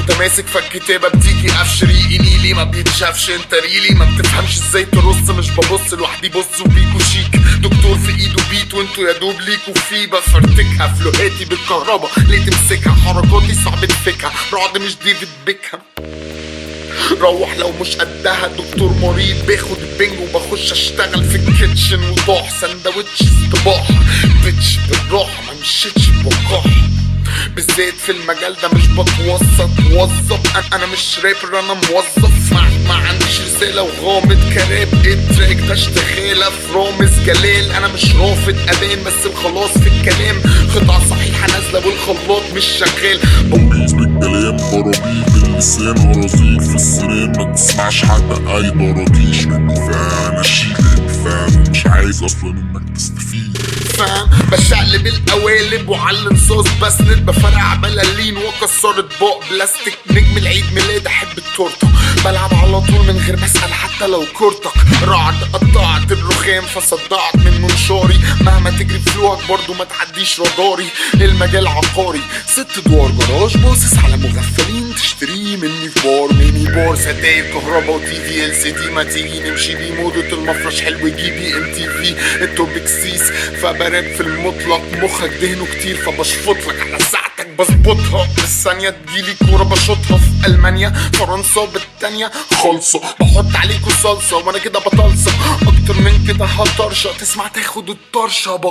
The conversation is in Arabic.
متماسك فالكتابة بتيجي قفش ريقي نيلي ما بيتشافش انت ريلي ما بتفهمش ازاي ترص مش ببص لوحدي بص وبيكو شيك دكتور في ايده بيت وانتوا يا دوب ليكوا فيه بفرتكها فلوهاتي بالكهربا ليه تمسكها حركاتي صعب تفكها رعد مش ديفيد بيكهام روح لو مش قدها دكتور مريض باخد البنج وبخش اشتغل في الكيتشن وضاح سندوتش استباح بيتش بالراحة ما مشيتش بوقاح بالذات في المجال ده مش بتوسط موظف انا مش رابر انا موظف ما عنديش رسالة وغامض كراب التراك ده اشتغالة في رامز جلال انا مش رافض اذان بس الخلاص في الكلام قطعة صحيحة نازلة والخلاط مش شغال بمبيز بالكلام برابيل باللسان هرازيل في السرير ما تسمعش حتى اي براكيش فانا شيلك فاهم مش عايز اصلا انك تستفيد فاهم بشقلب القوالب وعلن صوص بسند بفرقع بلالين واكسر اطباق بلاستيك نجم العيد ميلاد احب التورته بلعب على طول من غير ما اسال حتى لو كورتك رعد قطعت الرخام فصدعت من منشاري مهما تجري فلوهك برضو ما تعديش راداري المجال عقاري 6 ادوار جراج باصص على مغفلين تشتريه مني في بار ميني بار ستاير كهربا وتي في ال سي دي ما تيجي نمشي دي موضة المفرش حلو جيبي ام تي في التوبيك سيس فبراب في المطلق مخك دهنه كتير فبشفطلك على ساعتك بظبطها بالثانية تجيلي كورة بشوطها في ألمانيا فرنسا بالتانية خالصة بحط عليكوا صلصة وانا كده بطلصة اكتر من كده هطرشة تسمع تاخد الطرشة